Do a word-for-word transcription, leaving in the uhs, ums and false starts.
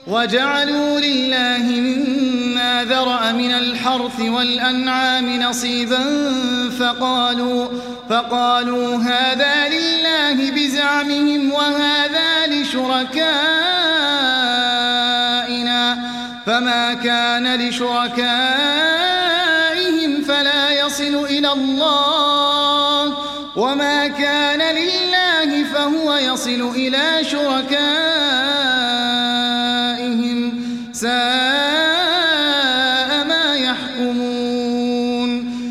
وجعلوا لله مما ذرأ من الحرث والأنعام نصيبا فقالوا, فقالوا هذا لله بزعمهم وهذا لشركائنا فما كان لشركائهم فلا يصل إلى الله وما كان لله فهو يصل إلى شركائهم